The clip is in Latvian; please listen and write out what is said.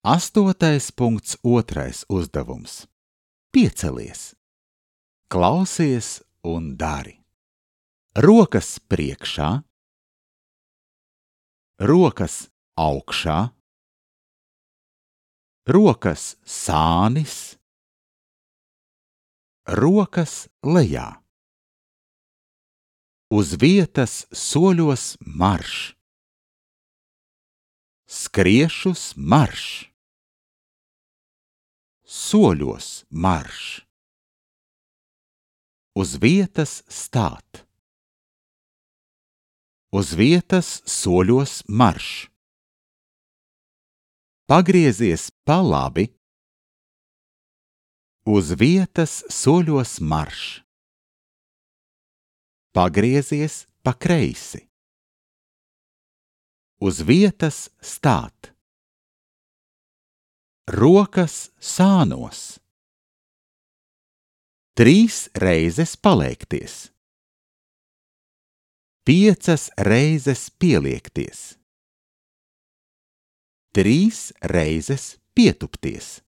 8.2. uzdevums. Piecelies, klausies un dari. Rokas priekšā, rokas augšā, rokas sānis, rokas lejā. Uz vietas soļos marš, skriešus marš, soļos marš. Uz vietas stāt, uz vietas soļos marš. Pagriezies pa labi, uz vietas soļos marš. Pagriezies pa kreisi, uz vietas stāt. Rokas sānos, 3 reizes paliekties, 5 reizes pieliekties, 3 reizes pietupties.